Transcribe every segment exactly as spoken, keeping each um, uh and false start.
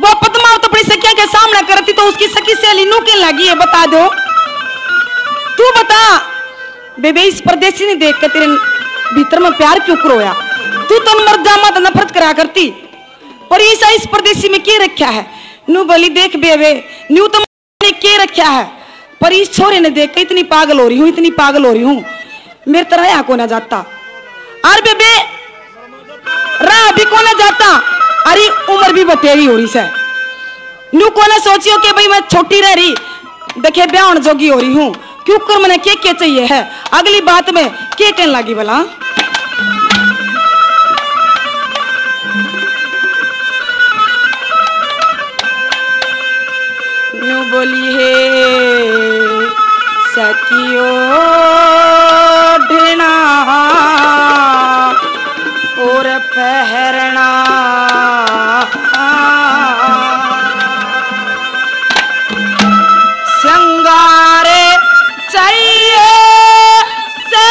वो पद्मावत अपनी सखिया के सामने करती तो उसकी सखी सहेली नू के लगी है, बता दो तू बता बेबे। इस परदेसी ने देख के तेरे भीतर में प्यार क्यों करोया? तू तो मर्दा मत नफरत करा करती, पर ऐसा इस परदेसी में क्या रखा है? नू बोली देख बेबे न्यू तो मैंने क्या रखा है, पर इस छोरे ने देख के इतनी पागल हो रही हूँ, इतनी पागल हो रही हूँ, मेरे तरह यहाँ को ना जाता। अरे बेबे राह भी को ना जाता, अरे उम्र भी बतेरी हो रही से, न्यू को ना सोचियो कि भाई मैं छोटी रह रही, देखे ब्याह जोगी हो रही हूँ, क्यों कर मैंने के के चाहिए है, अगली बात में के कहने लगी भला। न्यू बोली है सखियो ढेना और पहरना श्रृंगारे चाहिए से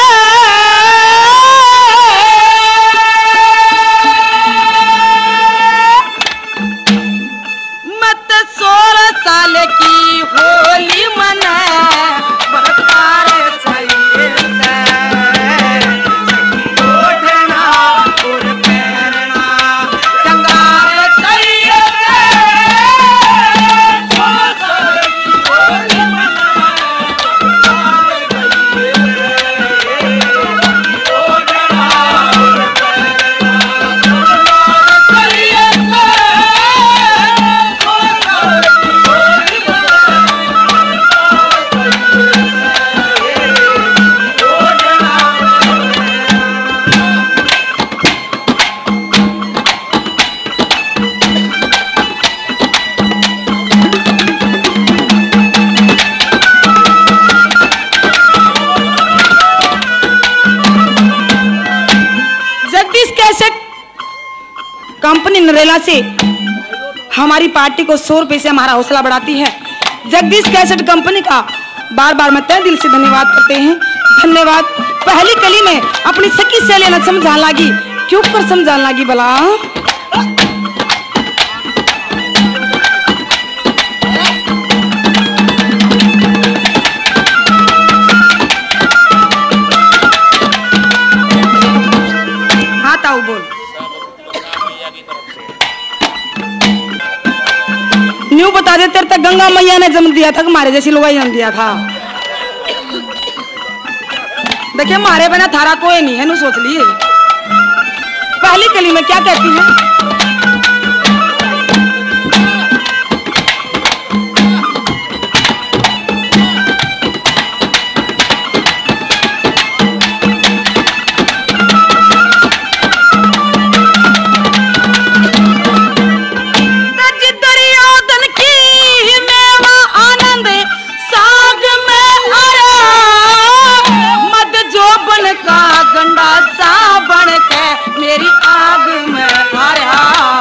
मत सोलह साल की होली मना बरकार चाहिए से ओढ़ना और पहनना श्रृंगार चाहिए कंपनी नरेला से हमारी पार्टी को सौ रुपए से हमारा हौसला बढ़ाती है। जगदीश कैसेट कंपनी का बार बार मैं तहे दिल से धन्यवाद करते हैं। धन्यवाद। पहली कली में अपनी सखी सहेली न समझाने लगी, क्यों कर समझाने लगी भला? हाँ ताऊ बोल। न्यू बता दे तेरे तक गंगा मैया ने जन्म दिया था कि मारे जैसी लोग जन्म दिया था? देखिए मारे बिना थारा कोई नहीं है, नु सोच लिए। पहली कली में क्या कहती है? गंडा सा बन के मेरी आग में आ रहा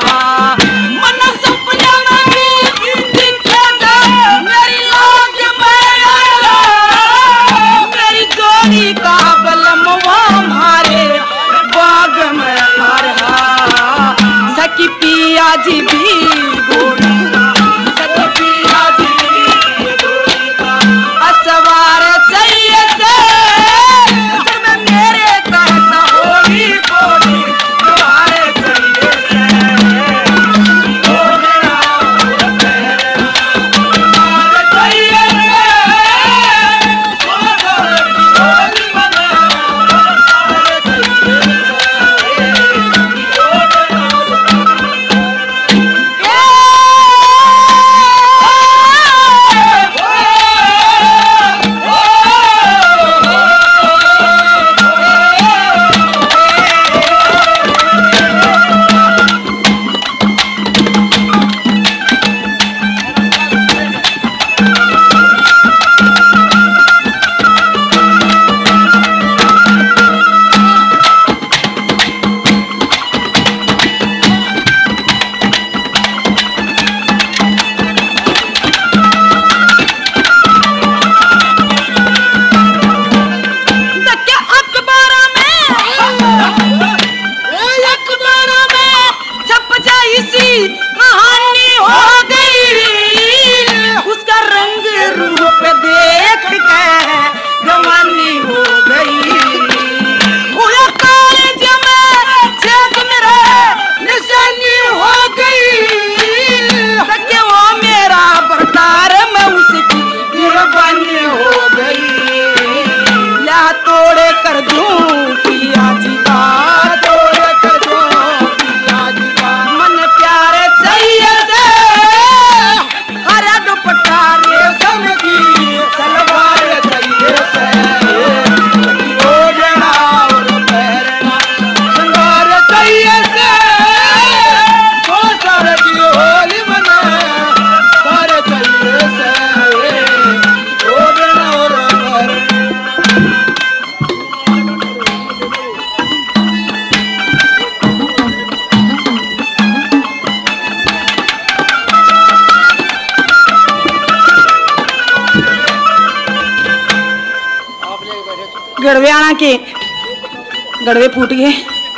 गड़वे आना के गड़वे फूट गए।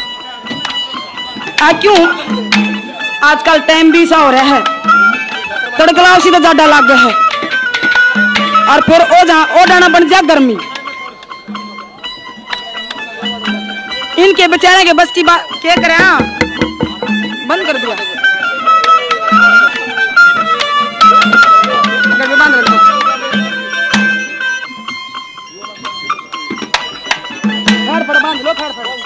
आ क्यों आजकल टाइम भी सा हो रहा है, तड़कला उसी तो ज्यादा लग गया है और फिर ओ जा ओ डाना बन जा गर्मी। इनके बेचारे के बस की बात क्या करें। हाँ बंद कर दिया, बंद कर दो। फड़ बांध लो, फड़ फड़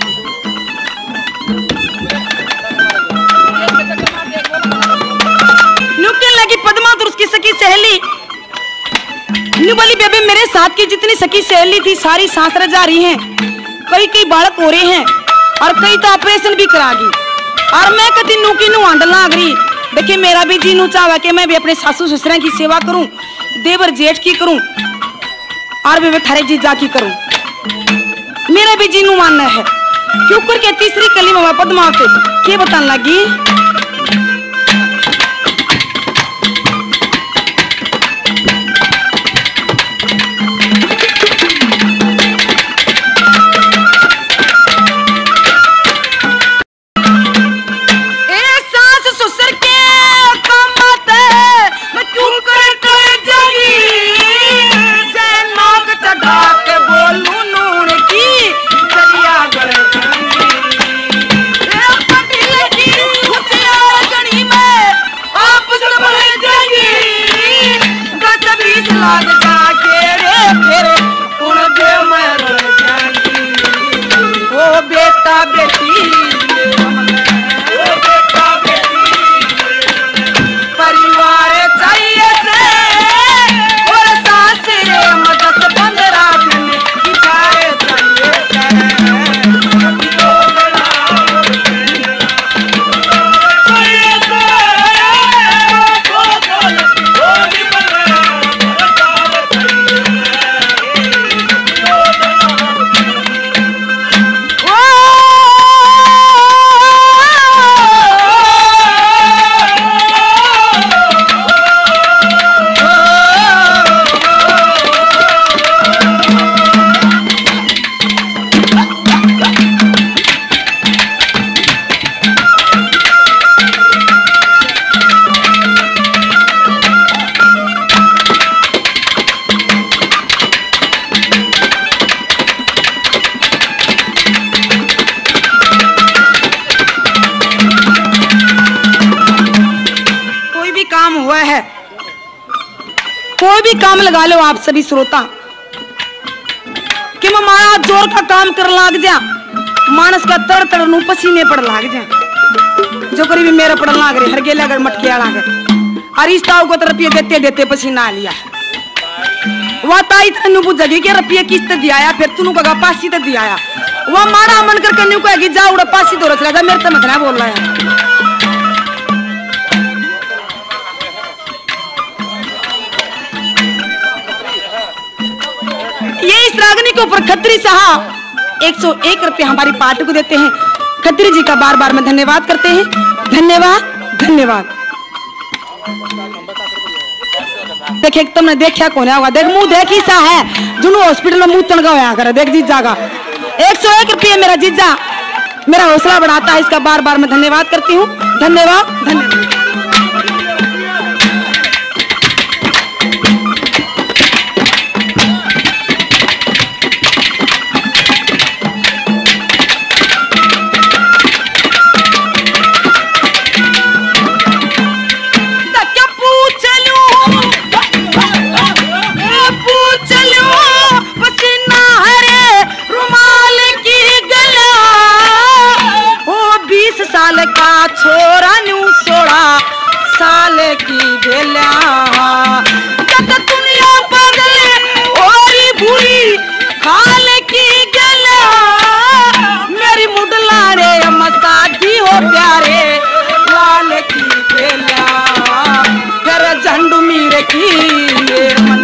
नुकल लगी पद्मा तो उसकी सखी सहेली न्यू बोली बेबे मेरे साथ की जितनी सखी सहेली थी सारी सांस जा रही हैं, कई कई बालक हो रहे हैं और कई तो ऑपरेशन भी करागी और मैं कति नू की नू आंड लाग रही। देखिए मेरा भी जी नू चाहवा कि मैं भी अपने सासू ससुरा की सेवा करूं, देवर जेठ की करूं और भी मैं थारे जीजा की करूं। मेरा भी जी नू मानना है। क्यों करके तीसरी कली में पद्मा पे के बताने लगी। कोई भी काम लगा लो आप सभी श्रोता कि मारा जोर का काम कर लाग जा, मानस का तड़ तड़ नू पसीने पड़ लाग जा, जो करी भी मेरा पड़ लाग रहे हर गेला अगर मटके आला गए और इस ताऊ को तो रुपये देते देते पसीना आ लिया। वह ताई तनु बुझगी कि रुपये किस्त दिया फिर तू कहा पासी तो दिया। वह मारा मन कर कन्यू कहेगी जा उड़ा पासी दो रच लगा मेरे तो मत ना बोल रहा है। ये इस रागनी के ऊपर खत्री साहब एक सौ एक रुपये हमारी पार्टी को देते हैं। खत्री जी का बार बार में धन्यवाद करते हैं। धन्यवाद धन्यवाद। देखे तुमने देखा कौन होगा, देख मुंह देखी सा है जुनू हॉस्पिटल में मुंह तनगा होया करे। देख जीजा का एक सौ एक रुपये मेरा जीजा मेरा हौसला बढ़ाता है, इसका बार बार मैं धन्यवाद करती हूँ। धन्यवाद धन्यवाद। साल का छोरा न्यू सोलह साल की बेला जब दुनिया बदले और बुरी खाल की गला मेरी मुडला रे मसादी हो प्यारे लाल की बेला फिर झंडू मीर की